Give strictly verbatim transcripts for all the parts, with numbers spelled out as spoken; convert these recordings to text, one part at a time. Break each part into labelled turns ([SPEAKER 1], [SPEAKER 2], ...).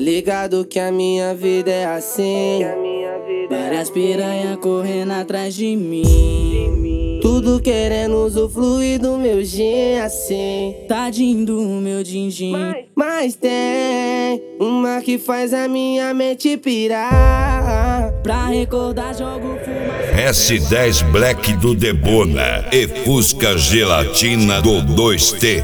[SPEAKER 1] ligado que a minha vida é assim.
[SPEAKER 2] Várias piranha correndo atrás de mim,
[SPEAKER 1] Tudo querendo usufruir do meu gin assim.
[SPEAKER 2] tadinho do meu din-din.
[SPEAKER 1] Mas tem uma que faz a minha mente pirar.
[SPEAKER 2] Pra recordar jogo fumaça.
[SPEAKER 3] S dez Black do Debona e Fusca Gelatina do dois T.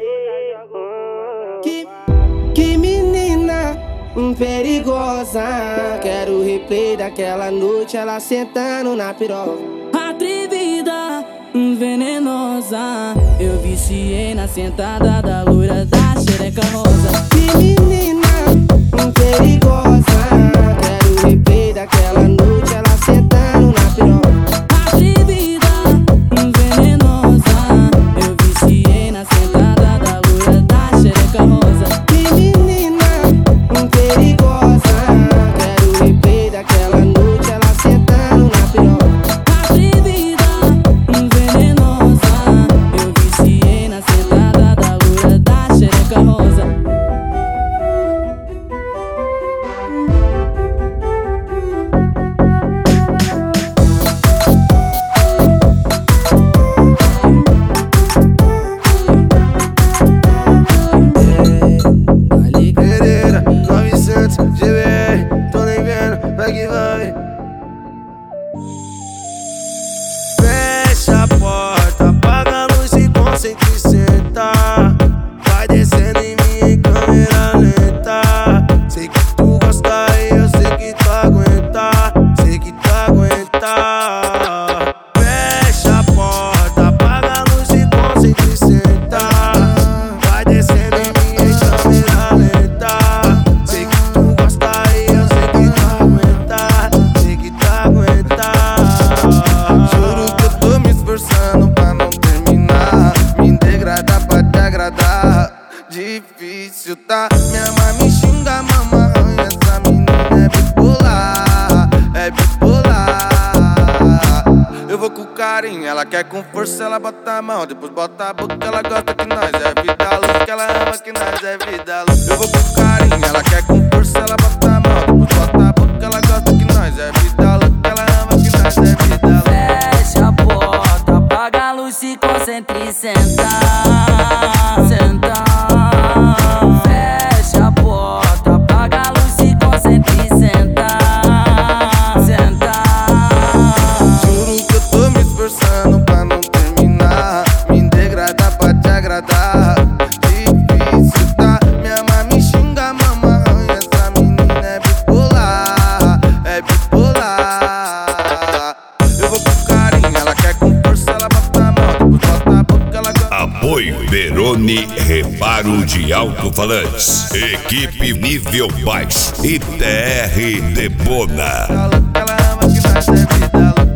[SPEAKER 1] Que, que menina perigosa. Quero o replay daquela noite, ela sentando na piroca.
[SPEAKER 2] Atrevida, venenosa, eu viciei na sentada da loira da xereca rosa.
[SPEAKER 1] Que menina perigosa. Quero o replay daquela noite, ela sentando na piroca.
[SPEAKER 2] Atrevida, venenosa, eu viciei na sentada da loira da xereca rosa.
[SPEAKER 1] Que menina perigosa. Quero o replay daquela noite, ela sentando na piroca.
[SPEAKER 2] Atrevida, venenosa, eu viciei na sentada da loira da xereca rosa.
[SPEAKER 4] Pereira, novecentos G B R, tô nem vendo, vai que vai. Fecha a porta, apaga a luz e concentra e senta. Vai descendo em mim em câmera lenta. Sei que tu gosta e eu sei que tu aguenta. Sei que tu aguenta. Fecha a porta, apaga a luz e concentra e senta. Vai descendo em mim em câmera lenta. Sei que tu gosta e eu sei que tu aguenta. Sei que tu aguenta. Juro que eu tô me esforçando pra não terminar. Me degradar pra te agradar. Difícil, tá? Minha mãe me xinga, mamãe. Essa menina é bipolar. É bipolar. Eu vou com carinho, ela quer com força, ela bota a mão, depois bota a boca, ela gosta que nós é vida louca, que ela ama que nós é vida louca. Eu vou com carinho, ela quer com força, ela bota a mão, depois bota a boca, ela gosta que nós é vida louca, que ela ama que nós é vida louca.
[SPEAKER 2] Fecha a porta, apaga a luz, se concentra e senta. Senta. Fecha a porta, apaga a luz, se concentra e senta. Senta.
[SPEAKER 4] Juro que eu tô me esforçando pra não terminar. Me degradar pra te agradar. Difícil, tá? Minha mãe me xinga, mamãe. Essa menina é bipolar. É bipolar. Eu vou com carinho, ela quer com força, ela bota a mão, depois bota a boca, ela gosta.
[SPEAKER 3] Apoio Verone Reparo de Alto-Falantes. Equipe nível baixo. I T R Debona.
[SPEAKER 4] Ela ama que nós é vida louca.